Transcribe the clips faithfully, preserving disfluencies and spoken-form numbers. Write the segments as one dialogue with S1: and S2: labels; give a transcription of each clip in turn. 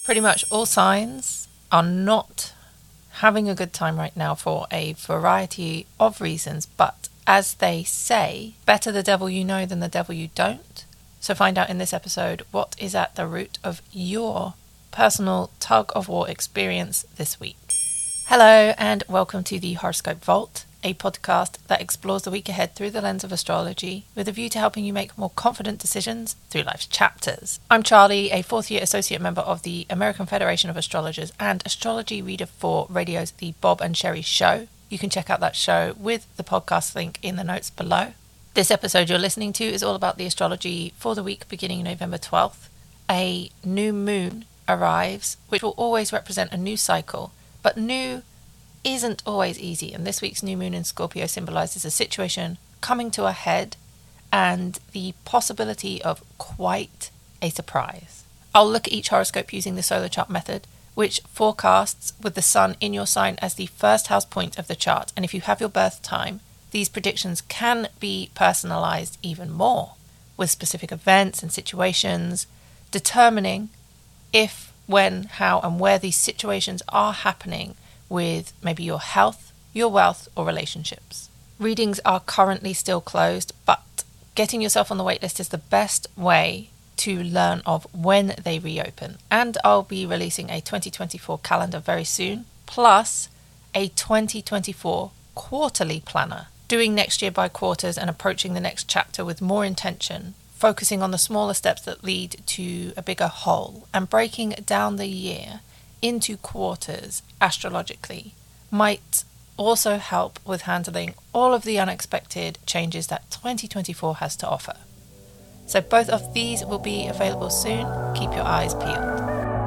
S1: Pretty much all signs are not having a good time right now for a variety of reasons, but as they say, better the devil you know than the devil you don't. So find out in this episode what is at the root of your personal tug-of-war experience this week. Hello and welcome to the Horoscope Vault, a podcast that explores the week ahead through the lens of astrology with a view to helping you make more confident decisions through life's chapters. I'm Charlie, a fourth-year associate member of the American Federation of Astrologers and astrology reader for radio's The Bob and Sherry Show. You can check out that show with the podcast link in the notes below. This episode you're listening to is all about the astrology for the week beginning November twelfth. A new moon arrives, which will always represent a new cycle, but new isn't always easy, and this week's new moon in Scorpio symbolises a situation coming to a head and the possibility of quite a surprise. I'll look at each horoscope using the solar chart method, which forecasts with the sun in your sign as the first house point of the chart, and if you have your birth time, these predictions can be personalised even more, with specific events and situations, determining if, when, how and where these situations are happening with maybe your health, your wealth or relationships. Readings are currently still closed, but getting yourself on the waitlist is the best way to learn of when they reopen. And I'll be releasing a twenty twenty-four calendar very soon, plus a twenty twenty-four quarterly planner, doing next year by quarters and approaching the next chapter with more intention, focusing on the smaller steps that lead to a bigger whole, and breaking down the year into quarters astrologically might also help with handling all of the unexpected changes that twenty twenty-four has to offer. So both of these will be available soon. Keep your eyes peeled.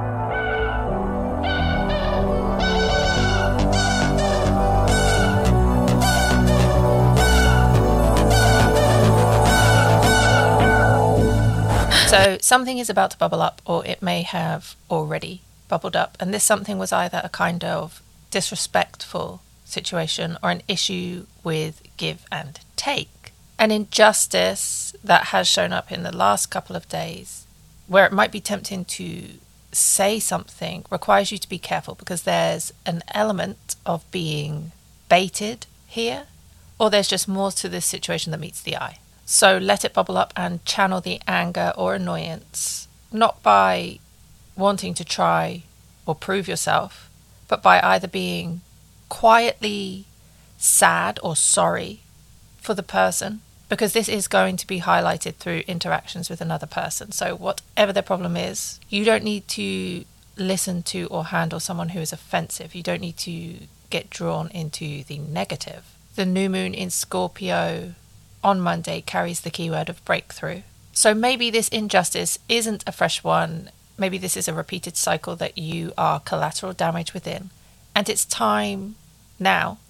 S1: So something is about to bubble up, or it may have already bubbled up, and this something was either a kind of disrespectful situation or an issue with give and take. An injustice that has shown up in the last couple of days, where it might be tempting to say something, requires you to be careful because there's an element of being baited here, or there's just more to this situation that meets the eye. So let it bubble up and channel the anger or annoyance, not by wanting to try or prove yourself, but by either being quietly sad or sorry for the person, because this is going to be highlighted through interactions with another person. So whatever their problem is, you don't need to listen to or handle someone who is offensive. You don't need to get drawn into the negative. The new moon in Scorpio on Monday carries the keyword of breakthrough. So maybe this injustice isn't a fresh one. Maybe this is a repeated cycle that you are collateral damage within. And it's time now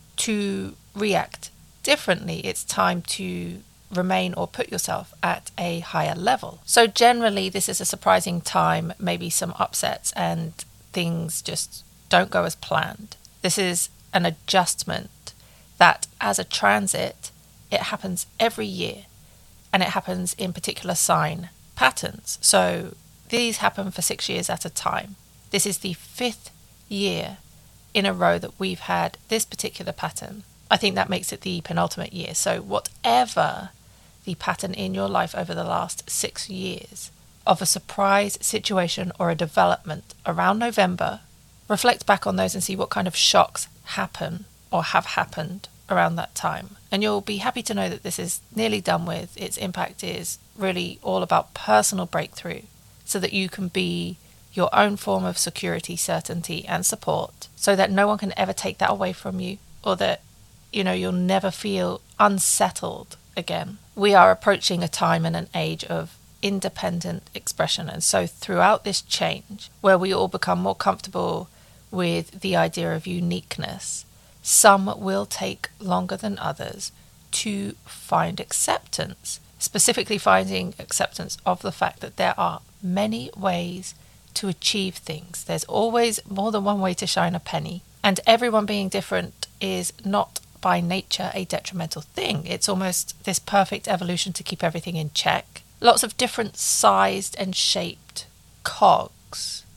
S1: to react differently. It's time to remain or put yourself at a higher level. So generally, this is a surprising time, maybe some upsets and things just don't go as planned. This is an adjustment that as a transit, it happens every year, and it happens in particular sign patterns. So these happen for six years at a time. This is the fifth year in a row that we've had this particular pattern. I think that makes it the penultimate year. So whatever the pattern in your life over the last six years of a surprise situation or a development around November, reflect back on those and see what kind of shocks happen or have happened around that time. And you'll be happy to know that this is nearly done with. Its impact is really all about personal breakthrough so that you can be your own form of security, certainty and support, so that no one can ever take that away from you, or that, you know, you'll never feel unsettled again. We are approaching a time and an age of independent expression, and so throughout this change, where we all become more comfortable with the idea of uniqueness, some will take longer than others to find acceptance, specifically finding acceptance of the fact that there are many ways to achieve things. There's always more than one way to shine a penny, and everyone being different is not by nature a detrimental thing. It's almost this perfect evolution to keep everything in check. Lots of different sized and shaped cogs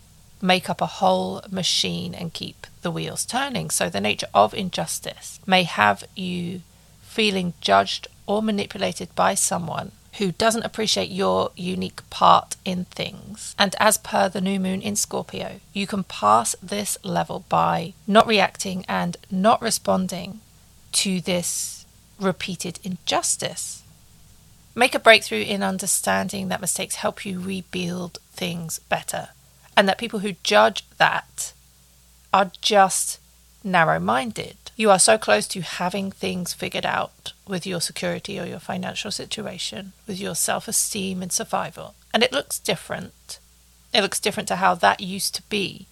S1: make up a whole machine and keep the wheels turning. So the nature of injustice may have you feeling judged or manipulated by someone who doesn't appreciate your unique part in things. And as per the new moon in Scorpio, you can pass this level by not reacting and not responding to this repeated injustice. Make a breakthrough in understanding that mistakes help you rebuild things better, and that people who judge that are just narrow-minded. You are so close to having things figured out with your security or your financial situation, with your self-esteem and survival. And it looks different. It looks different to how that used to be,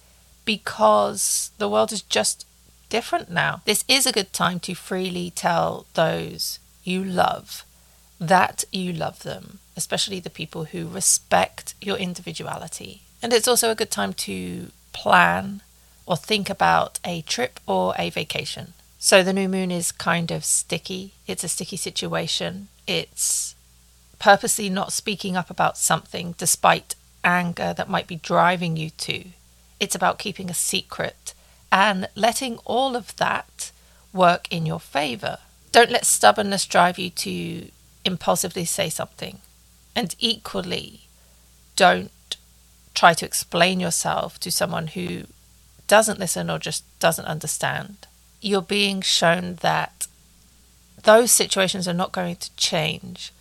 S1: because the world is just different now. This is a good time to freely tell those you love that you love them, especially the people who respect your individuality. And it's also a good time to plan or think about a trip or a vacation. So the new moon is kind of sticky. It's a sticky situation. It's purposely not speaking up about something despite anger that might be driving you to. It's about keeping a secret and letting all of that work in your favor. Don't let stubbornness drive you to impulsively say something. And equally, don't try to explain yourself to someone who doesn't listen or just doesn't understand. You're being shown that those situations are not going to change,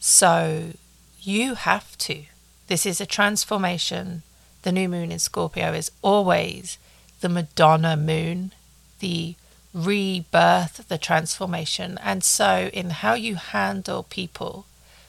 S1: so you have to. This is a transformation. The new moon in Scorpio is always the Madonna moon, the rebirth, the transformation. And so in how you handle people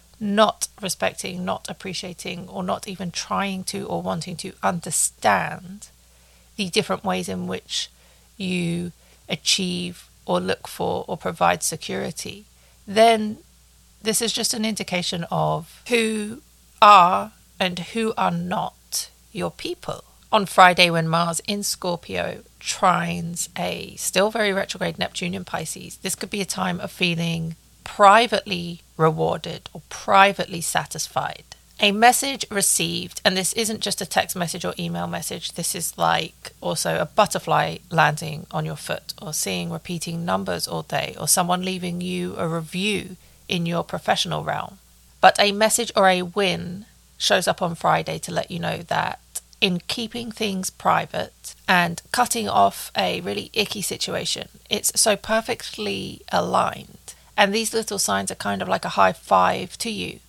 S1: not respecting, not appreciating, or not even trying to or wanting to understand the different ways in which you achieve or look for or provide security, then this is just an indication of who are and who are not your people. On Friday, when Mars in Scorpio trines a still very retrograde Neptune in Pisces, this could be a time of feeling privately rewarded or privately satisfied. A message received, and this isn't just a text message or email message, this is like also a butterfly landing on your foot, or seeing repeating numbers all day, or someone leaving you a review in your professional realm. But a message or a win shows up on Friday to let you know that in keeping things private and cutting off a really icky situation, it's so perfectly aligned. And these little signs are kind of like a high five to you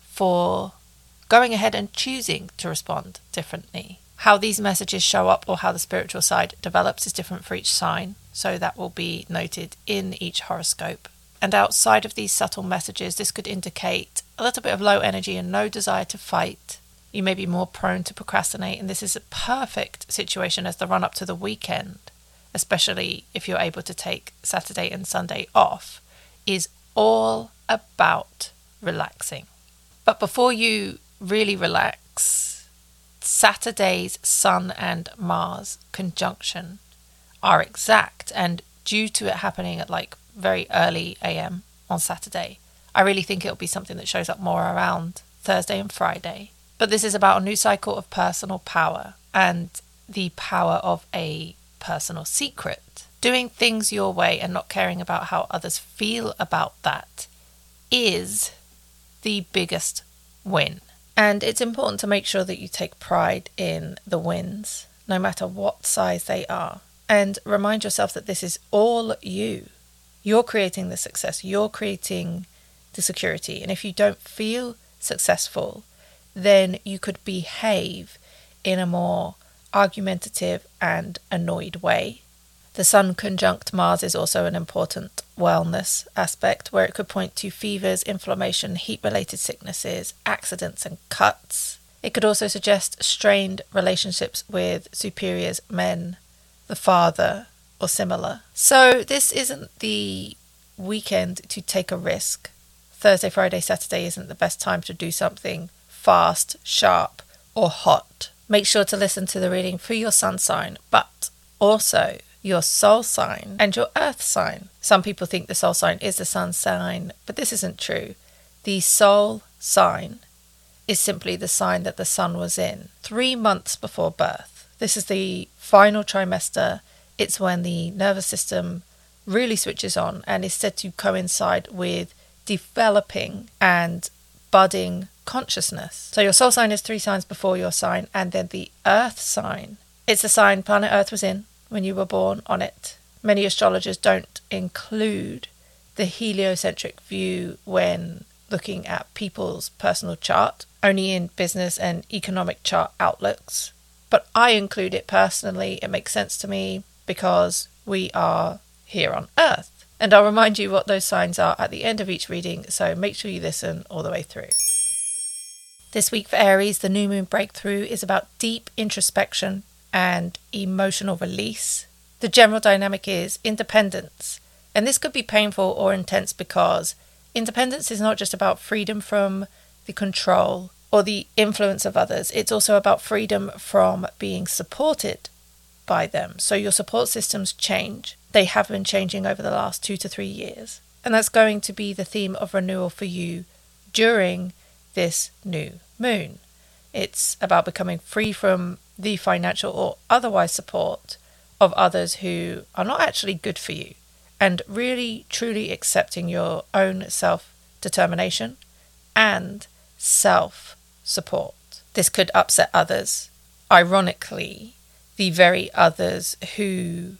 S1: for going ahead and choosing to respond differently. How these messages show up or how the spiritual side develops is different for each sign, so that will be noted in each horoscope. And outside of these subtle messages, this could indicate a little bit of low energy and no desire to fight. You may be more prone to procrastinate, and this is a perfect situation as the run-up to the weekend, especially if you're able to take Saturday and Sunday off, is all about relaxing. But before you really relax, Saturday's Sun and Mars conjunction are exact, and due to it happening at like very early a m on Saturday, I really think it'll be something that shows up more around Thursday and Friday. But this is about a new cycle of personal power and the power of a personal secret. Doing things your way and not caring about how others feel about that is the biggest win. And it's important to make sure that you take pride in the wins, no matter what size they are. And remind yourself that this is all you. You're creating the success. You're creating the security. And if you don't feel successful, then you could behave in a more argumentative and annoyed way. The Sun conjunct Mars is also an important wellness aspect, where it could point to fevers, inflammation, heat-related sicknesses, accidents and cuts. It could also suggest strained relationships with superiors, men, the father, or similar. So this isn't the weekend to take a risk. Thursday, Friday, Saturday isn't the best time to do something fast, sharp, or hot. Make sure to listen to the reading for your sun sign, but also your soul sign and your earth sign. Some people think the soul sign is the sun sign, but this isn't true. The soul sign is simply the sign that the sun was in three months before birth. This is the final trimester. It's when the nervous system really switches on and is said to coincide with developing and budding consciousness. So your soul sign is three signs before your sign, and then the earth sign. It's the sign planet Earth was in when you were born on it. Many astrologers don't include the heliocentric view when looking at people's personal chart, only in business and economic chart outlooks. But I include it personally. It makes sense to me because we are here on Earth. And I'll remind you what those signs are at the end of each reading, so make sure you listen all the way through. This week for Aries, the new moon breakthrough is about deep introspection and emotional release. The general dynamic is independence. And this could be painful or intense because independence is not just about freedom from the control or the influence of others. It's also about freedom from being supported by them. So your support systems change. They have been changing over the last two to three years. And that's going to be the theme of renewal for you during this new moon. It's about becoming free from the financial or otherwise support of others who are not actually good for you, and really truly accepting your own self-determination and self-support. This could upset others. Ironically, the very others who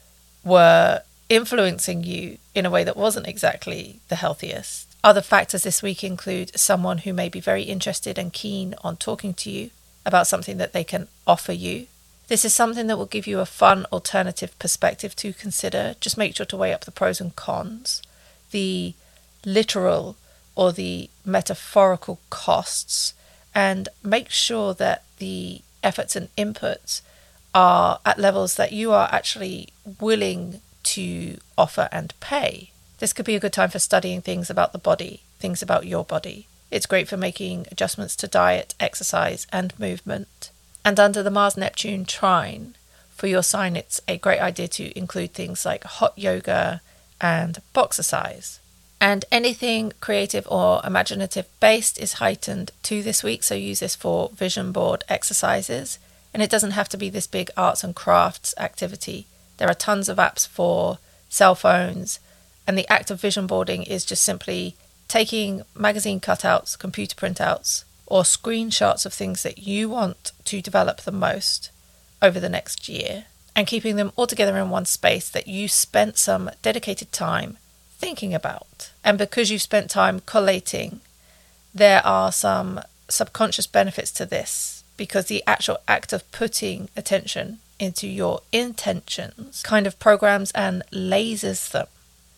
S1: were influencing you in a way that wasn't exactly the healthiest. Other factors this week include someone who may be very interested and keen on talking to you about something that they can offer you. This is something that will give you a fun alternative perspective to consider. Just make sure to weigh up the pros and cons, the literal or the metaphorical costs, and make sure that the efforts and inputs are at levels that you are actually willing to offer and pay. This could be a good time for studying things about the body, things about your body. It's great for making adjustments to diet, exercise, and movement. And under the Mars-Neptune trine, for your sign, it's a great idea to include things like hot yoga and boxercise. And anything creative or imaginative based is heightened too this week, so use this for vision board exercises. And it doesn't have to be this big arts and crafts activity. There are tons of apps for cell phones, and the act of vision boarding is just simply taking magazine cutouts, computer printouts, or screenshots of things that you want to develop the most over the next year, and keeping them all together in one space that you spent some dedicated time thinking about. And because you've spent time collating, there are some subconscious benefits to this, because the actual act of putting attention into your intentions kind of programs and lasers them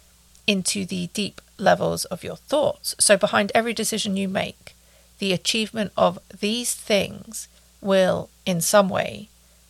S1: into the deep levels of your thoughts. So behind every decision you make, the achievement of these things will in some way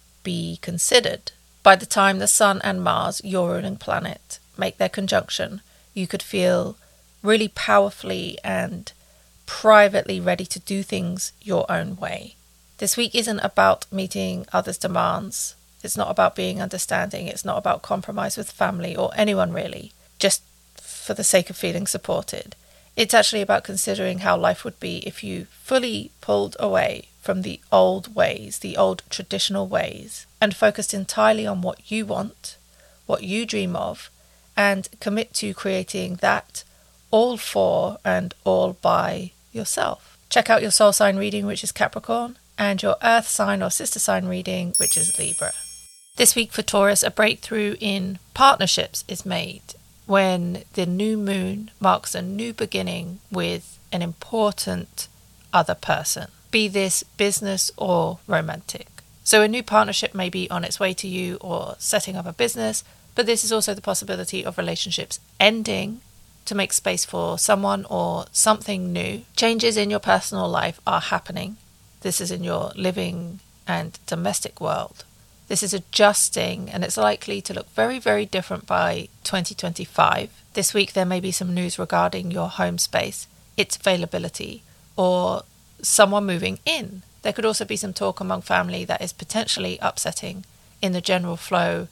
S1: be considered. By the time the Sun and Mars, your ruling planet, make their conjunction, you could feel really powerfully and privately ready to do things your own way. This week isn't about meeting others' demands. It's not about being understanding. It's not about compromise with family or anyone really, just for the sake of feeling supported. It's actually about considering how life would be if you fully pulled away from the old ways, the old traditional ways, and focused entirely on what you want, what you dream of, and commit to creating that all for and all by yourself. Check out your soul sign reading, which is Capricorn, and your earth sign or sister sign reading, which is Libra. This week for Taurus, a breakthrough in partnerships is made when the new moon marks a new beginning with an important other person, be this business or romantic. So a new partnership may be on its way to you or setting up a business, but this is also the possibility of relationships ending to make space for someone or something new. Changes in your personal life are happening. This is in your living and domestic world. This is adjusting, and it's likely to look very, very different by twenty twenty-five. This week there may be some news regarding your home space, its availability, or someone moving in. There could also be some talk among family that is potentially upsetting in the general flow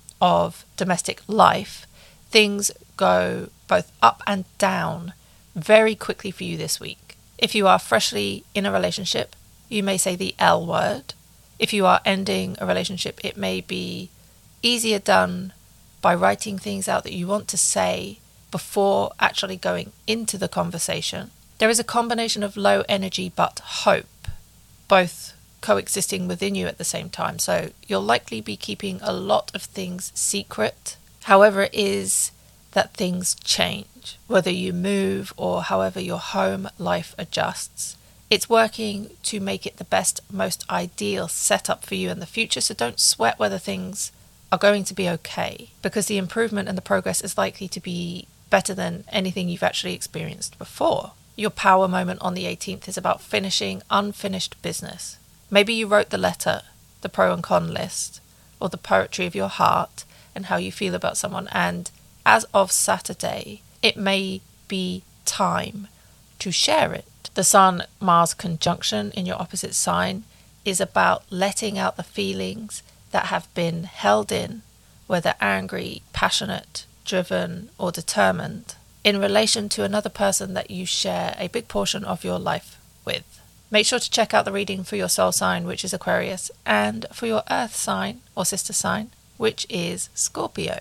S1: of domestic life. Things go both up and down very quickly for you this week. If you are freshly in a relationship, you may say the L word. If you are ending a relationship, it may be easier done by writing things out that you want to say before actually going into the conversation. There is a combination of low energy but hope, both coexisting within you at the same time. So you'll likely be keeping a lot of things secret. However it is that things change, whether you move or however your home life adjusts. It's working to make it the best, most ideal setup for you in the future. So don't sweat whether things are going to be okay, because the improvement and the progress is likely to be better than anything you've actually experienced before. Your power moment on the eighteenth is about finishing unfinished business. Maybe you wrote the letter, the pro and con list, or the poetry of your heart and how you feel about someone. And as of Saturday, it may be time to share it. The Sun-Mars conjunction in your opposite sign is about letting out the feelings that have been held in, whether angry, passionate, driven, or determined, in relation to another person that you share a big portion of your life with. Make sure to check out the reading for your soul sign, which is Aquarius, and for your earth sign or sister sign, which is Scorpio.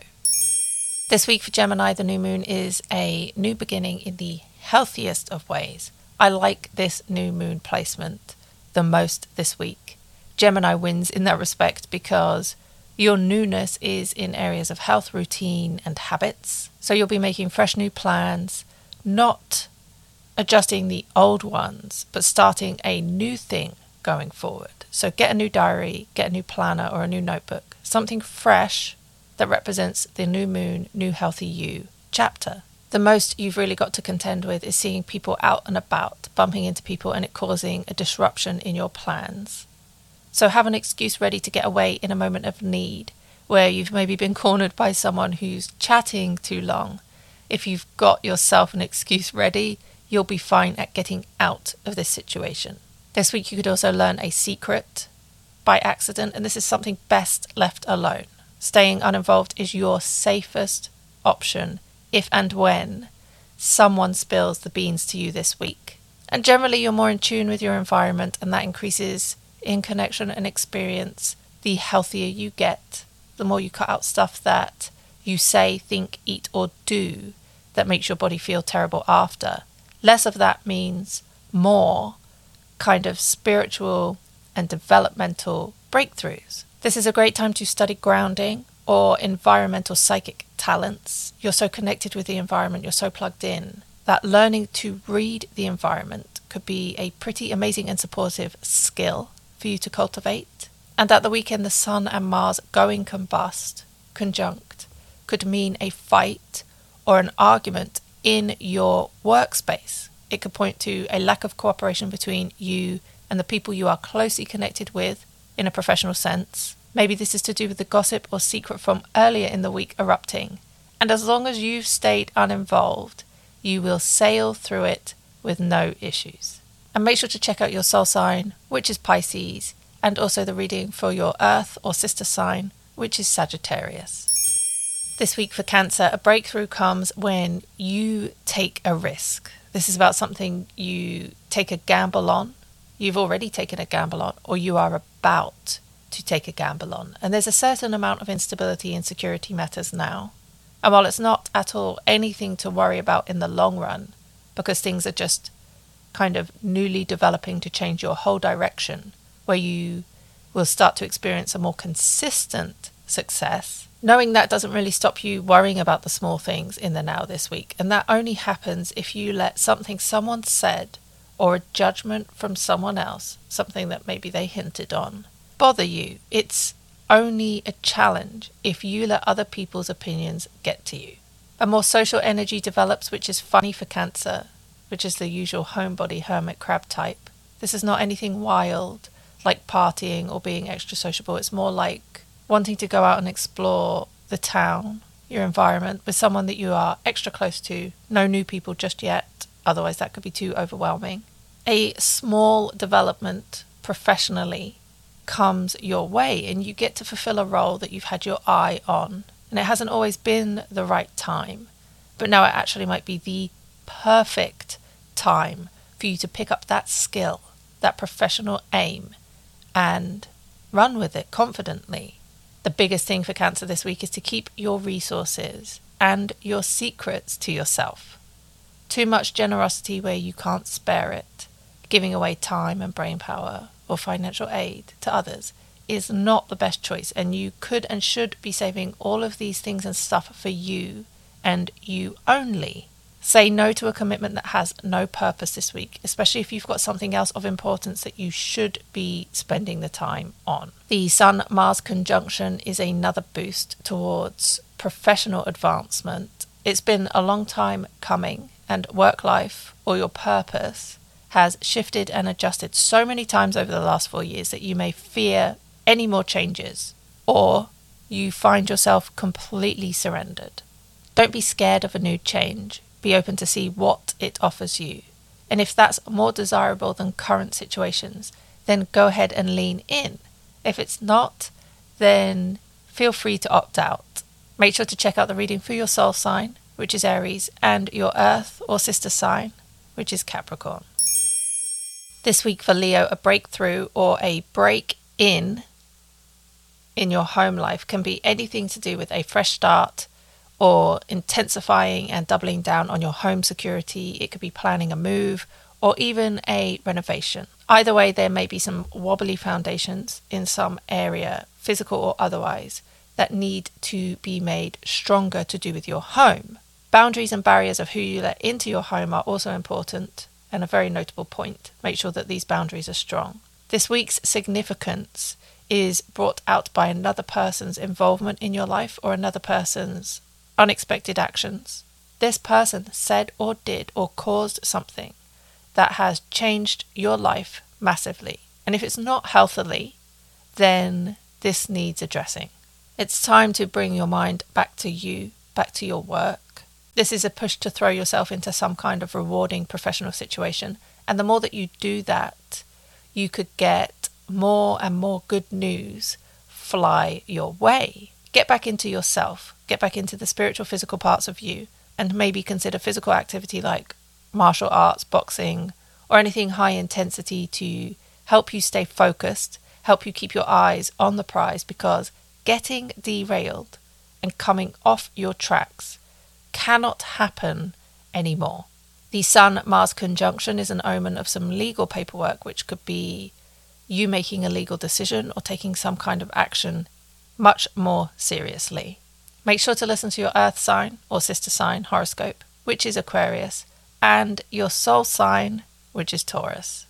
S1: This week for Gemini, the new moon is a new beginning in the healthiest of ways. I like this new moon placement the most this week. Gemini wins in that respect because your newness is in areas of health, routine, and habits. So you'll be making fresh new plans, not adjusting the old ones, but starting a new thing going forward. So get a new diary, get a new planner or a new notebook, something fresh that represents the new moon, new healthy you chapter. The most you've really got to contend with is seeing people out and about, bumping into people and it causing a disruption in your plans. So have an excuse ready to get away in a moment of need, where you've maybe been cornered by someone who's chatting too long. If you've got yourself an excuse ready, you'll be fine at getting out of this situation. This week you could also learn a secret by accident, and this is something best left alone. Staying uninvolved is your safest option if and when someone spills the beans to you this week. And generally you're more in tune with your environment, and that increases in connection and experience. The healthier you get, the more you cut out stuff that you say, think, eat, or do that makes your body feel terrible after. Less of that means more kind of spiritual and developmental breakthroughs. This is a great time to study grounding or environmental psychic talents. You're so connected with the environment, you're so plugged in, that learning to read the environment could be a pretty amazing and supportive skill for you to cultivate. And at the weekend, the Sun and Mars going combust, conjunct, could mean a fight or an argument in your workspace. It could point to a lack of cooperation between you and the people you are closely connected with in a professional sense. Maybe this is to do with the gossip or secret from earlier in the week erupting. And as long as you've stayed uninvolved, you will sail through it with no issues. And make sure to check out your soul sign, which is Pisces, and also the reading for your earth or sister sign, which is Sagittarius. This week for Cancer, a breakthrough comes when you take a risk. This is about something you take a gamble on, you've already taken a gamble on, or you are about to take a gamble on. And there's a certain amount of instability in security matters now. And while it's not at all anything to worry about in the long run, because things are just kind of newly developing to change your whole direction, where you will start to experience a more consistent success, knowing that doesn't really stop you worrying about the small things in the now this week. And that only happens if you let something someone said or a judgment from someone else, something that maybe they hinted on, bother you. It's only a challenge if you let other people's opinions get to you. A more social energy develops, which is funny for Cancer, which is the usual homebody hermit crab type. This is not anything wild, like partying or being extra sociable. It's more like wanting to go out and explore the town, your environment, with someone that you are extra close to. No new people just yet, otherwise that could be too overwhelming. A small development professionally comes your way, and you get to fulfill a role that you've had your eye on. And it hasn't always been the right time, but now it actually might be the perfect time for you to pick up that skill, that professional aim, and run with it confidently. The biggest thing for Cancer this week is to keep your resources and your secrets to yourself. Too much generosity where you can't spare it, giving away time and brain power or financial aid to others, is not the best choice, and you could and should be saving all of these things and stuff for you and you only. Say no to a commitment that has no purpose this week, especially if you've got something else of importance that you should be spending the time on. The Sun-Mars conjunction is another boost towards professional advancement. It's been a long time coming, and work life or your purpose has shifted and adjusted so many times over the last four years that you may fear any more changes, or you find yourself completely surrendered. Don't be scared of a new change. Be open to see what it offers you. And if that's more desirable than current situations, then go ahead and lean in. If it's not, then feel free to opt out. Make sure to check out the reading for your soul sign, which is Aries, and your earth or sister sign, which is Capricorn. This week for Leo, a breakthrough or a break-in in your home life can be anything to do with a fresh start, or intensifying and doubling down on your home security. It could be planning a move or even a renovation. Either way, there may be some wobbly foundations in some area, physical or otherwise, that need to be made stronger to do with your home. Boundaries and barriers of who you let into your home are also important and a very notable point. Make sure that these boundaries are strong. This week's significance is brought out by another person's involvement in your life or another person's unexpected actions. This person said or did or caused something that has changed your life massively. And if it's not healthily, then this needs addressing. It's time to bring your mind back to you, back to your work. This is a push to throw yourself into some kind of rewarding professional situation. And the more that you do that, you could get more and more good news fly your way. Get back into yourself. Get back into the spiritual, physical parts of you, and maybe consider physical activity like martial arts, boxing, or anything high intensity to help you stay focused, help you keep your eyes on the prize, because getting derailed and coming off your tracks cannot happen anymore. The Sun-Mars conjunction is an omen of some legal paperwork, which could be you making a legal decision or taking some kind of action much more seriously. Make sure to listen to your earth sign or sister sign horoscope, which is Aquarius, and your soul sign, which is Taurus.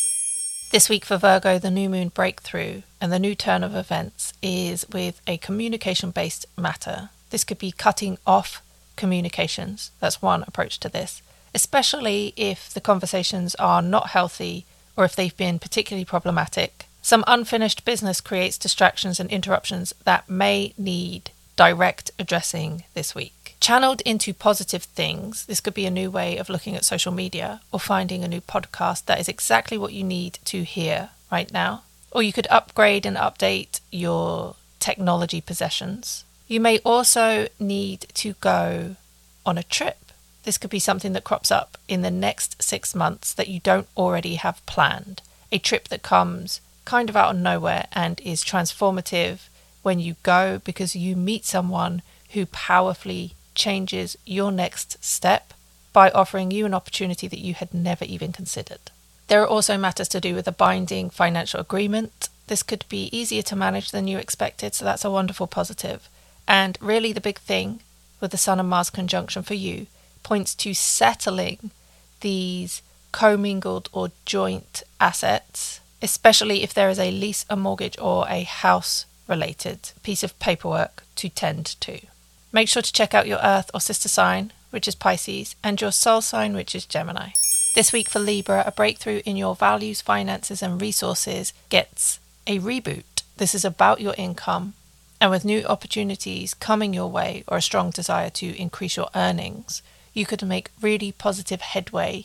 S1: This week for Virgo, the new moon breakthrough and the new turn of events is with a communication-based matter. This could be cutting off communications. That's one approach to this, especially if the conversations are not healthy or if they've been particularly problematic. Some unfinished business creates distractions and interruptions that may need direct addressing this week. Channeled into positive things, this could be a new way of looking at social media or finding a new podcast that is exactly what you need to hear right now. Or you could upgrade and update your technology possessions. You may also need to go on a trip. This could be something that crops up in the next six months that you don't already have planned. A trip that comes kind of out of nowhere and is transformative when you go because you meet someone who powerfully changes your next step by offering you an opportunity that you had never even considered. There are also matters to do with a binding financial agreement. This could be easier to manage than you expected, so that's a wonderful positive. And really the big thing with the Sun and Mars conjunction for you points to settling these commingled or joint assets, especially if there is a lease, a mortgage, or a house-related piece of paperwork to tend to. Make sure to check out your Earth or sister sign, which is Pisces, and your soul sign, which is Gemini. This week for Libra, a breakthrough in your values, finances, and resources gets a reboot. This is about your income, and with new opportunities coming your way or a strong desire to increase your earnings, you could make really positive headway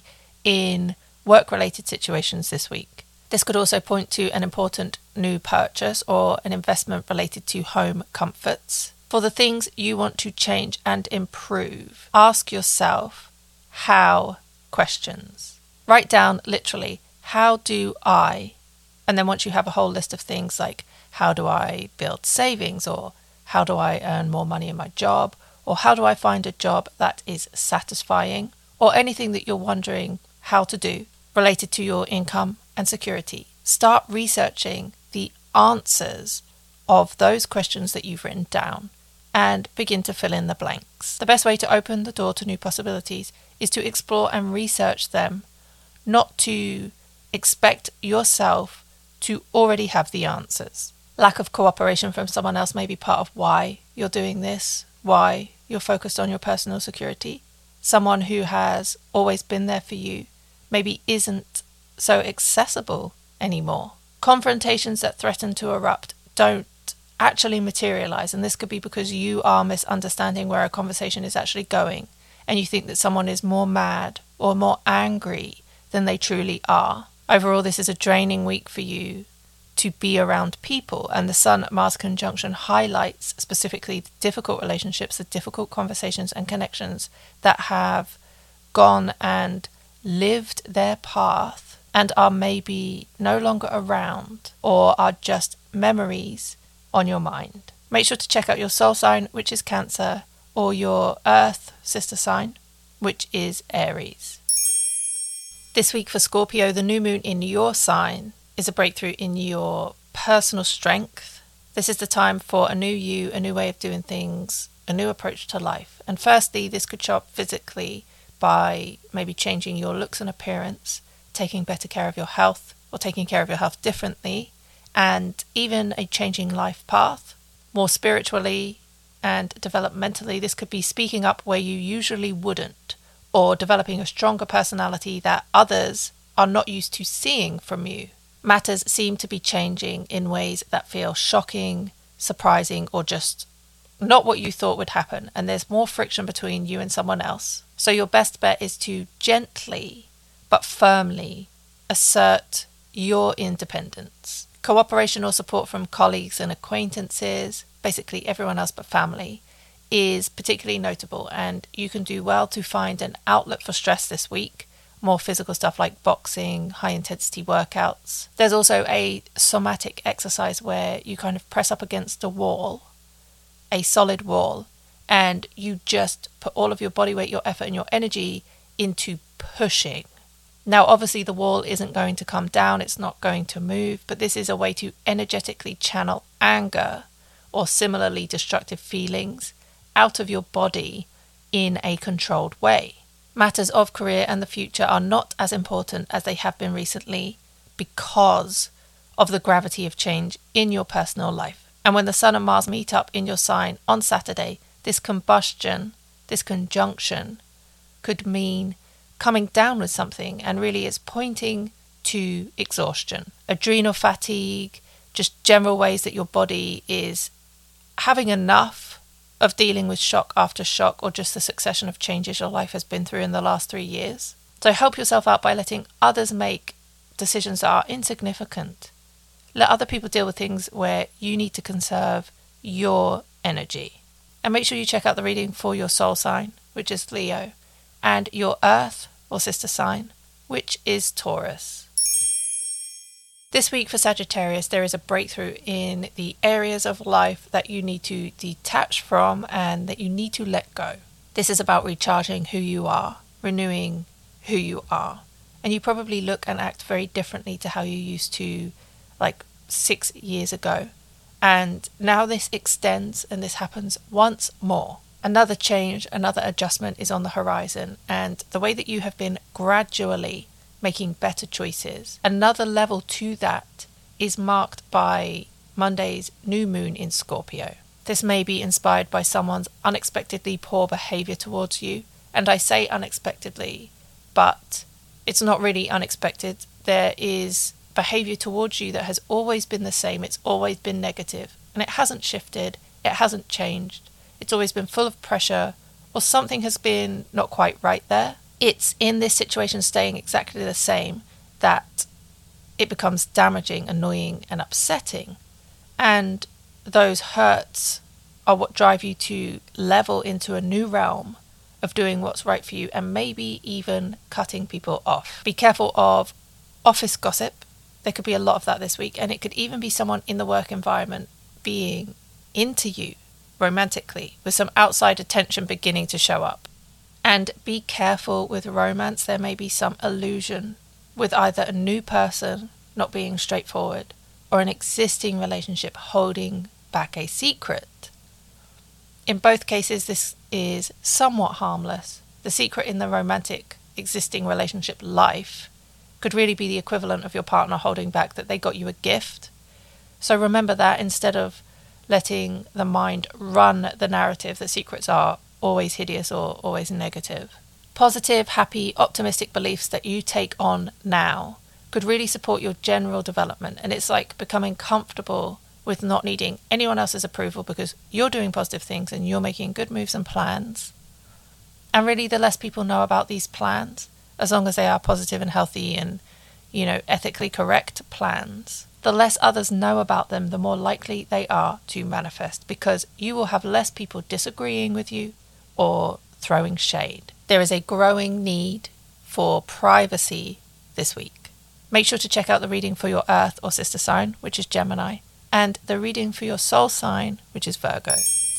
S1: in work-related situations this week. This could also point to an important new purchase or an investment related to home comforts. For the things you want to change and improve, ask yourself how questions. Write down literally, how do I? And then once you have a whole list of things like, how do I build savings, or how do I earn more money in my job, or how do I find a job that is satisfying, or anything that you're wondering how to do related to your income and security. Start researching the answers of those questions that you've written down and begin to fill in the blanks. The best way to open the door to new possibilities is to explore and research them, not to expect yourself to already have the answers. Lack of cooperation from someone else may be part of why you're doing this, why you're focused on your personal security. Someone who has always been there for you maybe isn't so accessible anymore. Confrontations that threaten to erupt don't actually materialize, and this could be because you are misunderstanding where a conversation is actually going, and you think that someone is more mad or more angry than they truly are. Overall, this is a draining week for you to be around people, and the Sun-Mars conjunction highlights specifically the difficult relationships, the difficult conversations and connections that have gone and lived their path and are maybe no longer around or are just memories on your mind. Make sure to check out your soul sign, which is Cancer, or your Earth sister sign, which is Aries. This week for Scorpio, the new moon in your sign is a breakthrough in your personal strength. This is the time for a new you, a new way of doing things, a new approach to life. And firstly, this could show up physically by maybe changing your looks and appearance, taking better care of your health, or taking care of your health differently, and even a changing life path. More spiritually and developmentally, this could be speaking up where you usually wouldn't, or developing a stronger personality that others are not used to seeing from you. Matters seem to be changing in ways that feel shocking, surprising, or just not what you thought would happen, and there's more friction between you and someone else. So your best bet is to gently but firmly assert your independence. Cooperation or support from colleagues and acquaintances, basically everyone else but family, is particularly notable, and you can do well to find an outlet for stress this week. More physical stuff like boxing, high intensity workouts. There's also a somatic exercise where you kind of press up against a wall, a solid wall, and you just put all of your body weight, your effort and your energy into pushing. Now obviously the wall isn't going to come down, it's not going to move, but this is a way to energetically channel anger or similarly destructive feelings out of your body in a controlled way. Matters of career and the future are not as important as they have been recently because of the gravity of change in your personal life. And when the Sun and Mars meet up in your sign on Saturday, this combustion, this conjunction, could mean coming down with something, and really it's pointing to exhaustion, adrenal fatigue, just general ways that your body is having enough of dealing with shock after shock, or just the succession of changes your life has been through in the last three years. So help yourself out by letting others make decisions that are insignificant. Let other people deal with things where you need to conserve your energy. And make sure you check out the reading for your soul sign, which is Leo, and your Earth or sister sign, which is Taurus. This week for Sagittarius, there is a breakthrough in the areas of life that you need to detach from and that you need to let go. This is about recharging who you are, renewing who you are. And you probably look and act very differently to how you used to like six years ago. And now this extends and this happens once more. Another change, another adjustment is on the horizon. And the way that you have been gradually making better choices, another level to that is marked by Monday's new moon in Scorpio. This may be inspired by someone's unexpectedly poor behavior towards you. And I say unexpectedly, but it's not really unexpected. There is behavior towards you that has always been the same. It's always been negative, and it hasn't shifted. It hasn't changed. It's always been full of pressure, or something has been not quite right there. It's in this situation staying exactly the same that it becomes damaging, annoying, and upsetting. And those hurts are what drive you to level into a new realm of doing what's right for you, and maybe even cutting people off. Be careful of office gossip, There could be a lot of that this week, and it could even be someone in the work environment being into you romantically, with some outside attention beginning to show up. And be careful with romance. There may be some illusion with either a new person not being straightforward or an existing relationship holding back a secret. In both cases, this is somewhat harmless. The secret in the romantic existing relationship life could really be the equivalent of your partner holding back that they got you a gift. So remember that instead of letting the mind run the narrative that secrets are always hideous or always negative. Positive, happy, optimistic beliefs that you take on now could really support your general development. And it's like becoming comfortable with not needing anyone else's approval because you're doing positive things and you're making good moves and plans. And really, the less people know about these plans, as long as they are positive and healthy and, you know, ethically correct plans, the less others know about them, the more likely they are to manifest, because you will have less people disagreeing with you or throwing shade. There is a growing need for privacy this week. Make sure to check out the reading for your Earth or sister sign, which is Gemini, and the reading for your soul sign, which is Virgo.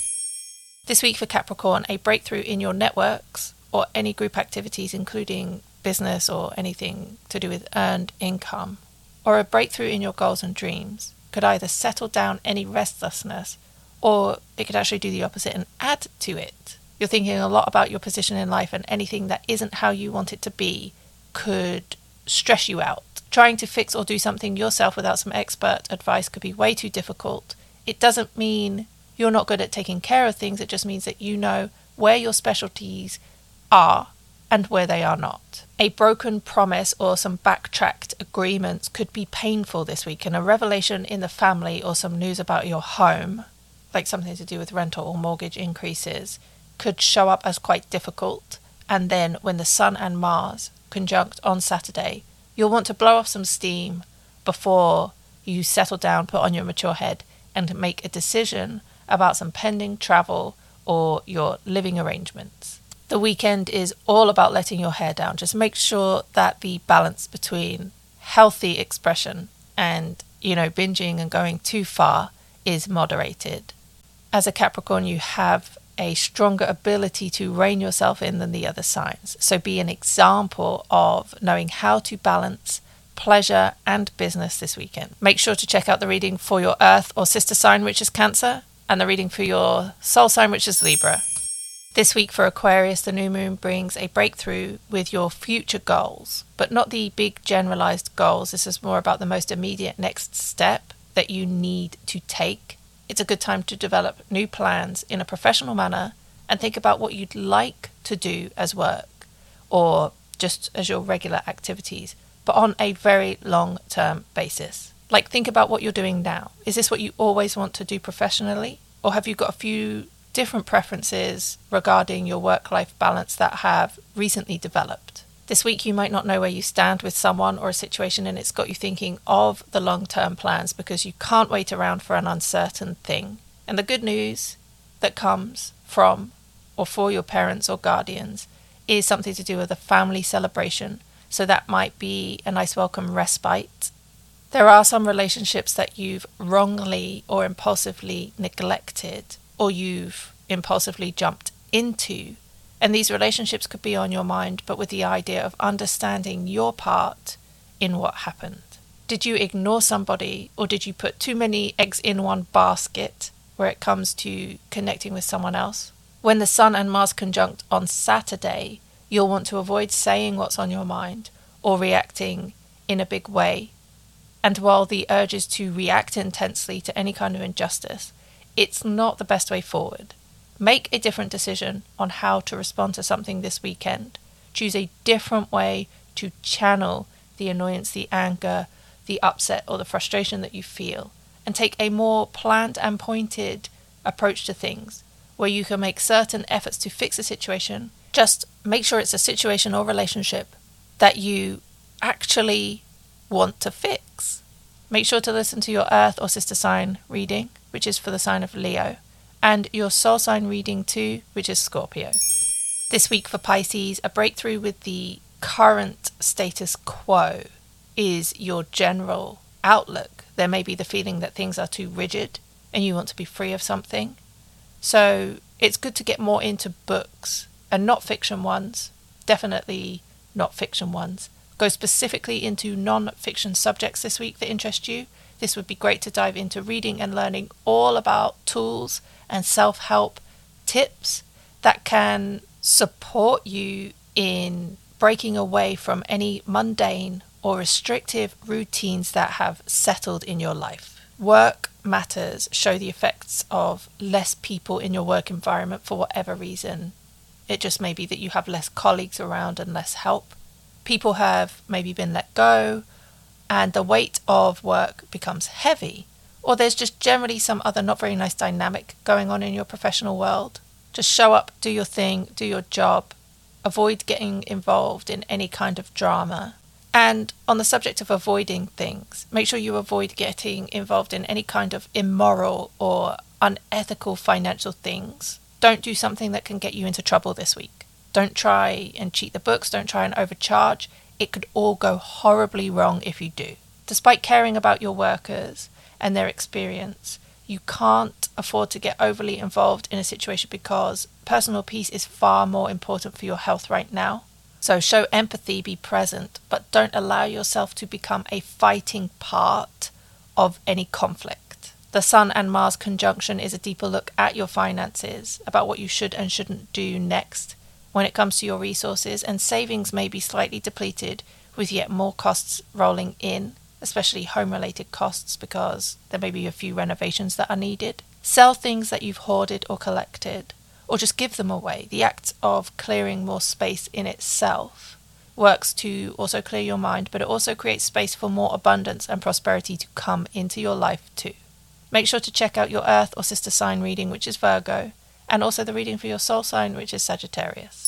S1: This week for Capricorn, a breakthrough in your networks or any group activities, including business or anything to do with earned income, or a breakthrough in your goals and dreams, could either settle down any restlessness or it could actually do the opposite and add to it. You're thinking a lot about your position in life, and anything that isn't how you want it to be could stress you out. Trying to fix or do something yourself without some expert advice could be way too difficult. It doesn't mean you're not good at taking care of things. It just means that you know where your specialties are and where they are not. A broken promise or some backtracked agreements could be painful this week, and a revelation in the family or some news about your home, like something to do with rental or mortgage increases, could show up as quite difficult. And then when the Sun and Mars conjunct on Saturday, you'll want to blow off some steam before you settle down, put on your mature head, and make a decision about some pending travel or your living arrangements. The weekend is all about letting your hair down. Just make sure that the balance between healthy expression and, you know, binging and going too far is moderated. As a Capricorn, you have a stronger ability to rein yourself in than the other signs. So be an example of knowing how to balance pleasure and business this weekend. Make sure to check out the reading for your Earth or sister sign, which is Cancer, and the reading for your soul sign, which is Libra. This week for Aquarius, the new moon brings a breakthrough with your future goals, but not the big generalized goals. This is more about the most immediate next step that you need to take. It's a good time to develop new plans in a professional manner and think about what you'd like to do as work or just as your regular activities, but on a very long-term basis. Like, think about what you're doing now. Is this what you always want to do professionally? Or have you got a few different preferences regarding your work-life balance that have recently developed? This week you might not know where you stand with someone or a situation, and it's got you thinking of the long-term plans because you can't wait around for an uncertain thing. And the good news that comes from or for your parents or guardians is something to do with a family celebration. So that might be a nice welcome respite. There are some relationships that you've wrongly or impulsively neglected, or you've impulsively jumped into. And these relationships could be on your mind, but with the idea of understanding your part in what happened. Did you ignore somebody, or did you put too many eggs in one basket where it comes to connecting with someone else? When the Sun and Mars conjunct on Saturday, you'll want to avoid saying what's on your mind or reacting in a big way. And while the urge is to react intensely to any kind of injustice, it's not the best way forward. Make a different decision on how to respond to something this weekend. Choose a different way to channel the annoyance, the anger, the upset, or the frustration that you feel, and take a more planned and pointed approach to things, where you can make certain efforts to fix a situation. Just make sure it's a situation or relationship that you actually want to fix. Make sure to listen to your Earth or sister sign reading, which is for the sign of Leo, and your soul sign reading too, which is Scorpio. This week for Pisces, a breakthrough with the current status quo is your general outlook. There may be the feeling that things are too rigid and you want to be free of something. So it's good to get more into books, and not fiction ones, definitely not fiction ones. Go specifically into non-fiction subjects this week that interest you. This would be great to dive into reading and learning all about tools and self-help tips that can support you in breaking away from any mundane or restrictive routines that have settled in your life. Work matters show the effects of less people in your work environment for whatever reason. It just may be that you have less colleagues around and less help. People have maybe been let go, and the weight of work becomes heavy. Or there's just generally some other not very nice dynamic going on in your professional world. Just show up, do your thing, do your job. Avoid getting involved in any kind of drama. And on the subject of avoiding things, make sure you avoid getting involved in any kind of immoral or unethical financial things. Don't do something that can get you into trouble this week. Don't try and cheat the books. Don't try and overcharge. It could all go horribly wrong if you do. Despite caring about your workers and their experience, you can't afford to get overly involved in a situation because personal peace is far more important for your health right now. So show empathy, be present, but don't allow yourself to become a fighting part of any conflict. The Sun and Mars conjunction is a deeper look at your finances, about what you should and shouldn't do next when it comes to your resources, and savings may be slightly depleted with yet more costs rolling in, especially home-related costs, because there may be a few renovations that are needed. Sell things that you've hoarded or collected, or just give them away. The act of clearing more space in itself works to also clear your mind, but it also creates space for more abundance and prosperity to come into your life too. Make sure to check out your Earth or sister sign reading, which is Virgo, and also the reading for your soul sign, which is Sagittarius.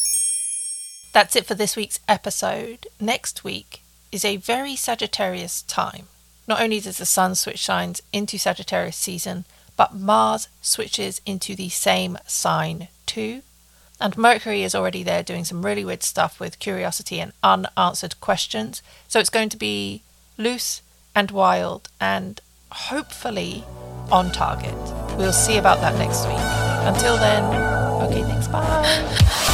S1: That's it for this week's episode. Next week is a very Sagittarius time. Not only does the Sun switch signs into Sagittarius season, but Mars switches into the same sign too. And Mercury is already there doing some really weird stuff with curiosity and unanswered questions. So it's going to be loose and wild and hopefully on target. We'll see about that next week. Until then, okay, thanks, bye.